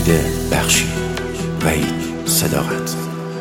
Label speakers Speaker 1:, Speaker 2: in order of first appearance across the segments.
Speaker 1: امید بخشی، وحید صداقت.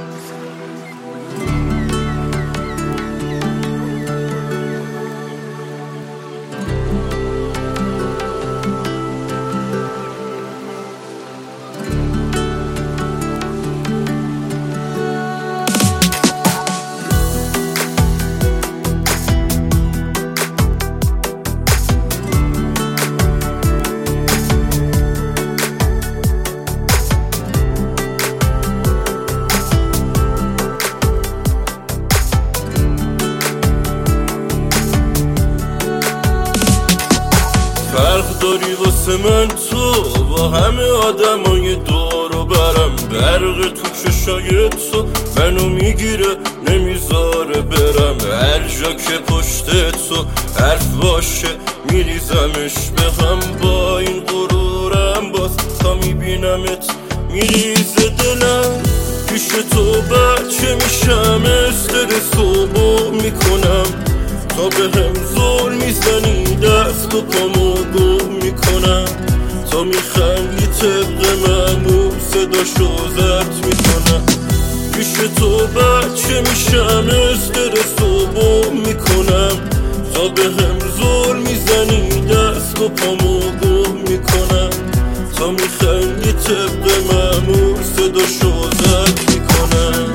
Speaker 2: فرق داری واسه من تو با همه آدمای دور و برم. برق تو چشای تو منو میگیره نمیذاره برم. هر جا که پشت تو حرف باشه میریزمش به هم. با این غرورم باز تا میبینمت میریزه دلم. پیش تو بچه میشم استرسو میکنم. تا به هم زور میزنی دست و پامو گم میکنم. تا میخندی طبق معمول صداشو زرد میکنم. پیش تو بچه میشم استرسو بم میکنم. تا به هم زور میزنی دست و پامو گم میکنم. تا میخندی طبق معمول صداشو زرد میکنم.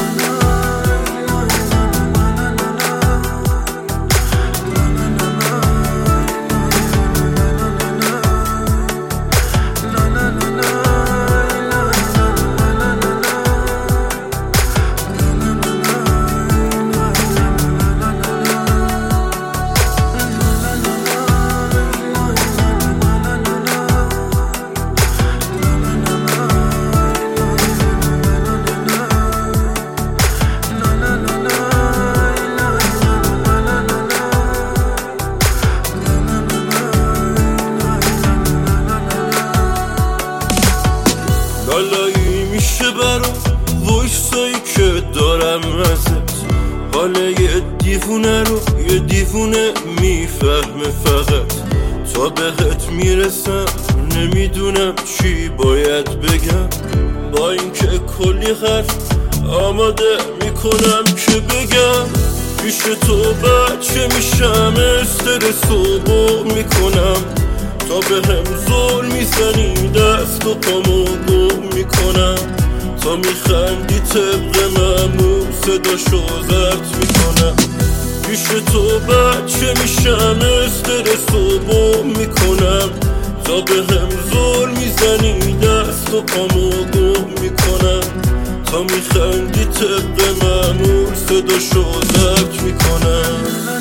Speaker 2: لالایی میشه برام وایسایی که دارم ازت. حال یه دیوونه رو یه دیوونه میفهمه فقط. تا بهت میرسم نمیدونم چی باید بگم. با اینکه کلی حرف آماده میکنم که بگم. پیش تو بچه میشم استرسو بم میکنم. تا به هم زور میزنی دست و پامو گم میکنم. تا میخندی طبق معمول صداشو زرد میکنم. پیش تو بچه میشم استرسو بم میکنم. تا به هم زور میزنی دست و پامو گم میکنم. تا میخندی طبق معمول صداشو زرد میکنم.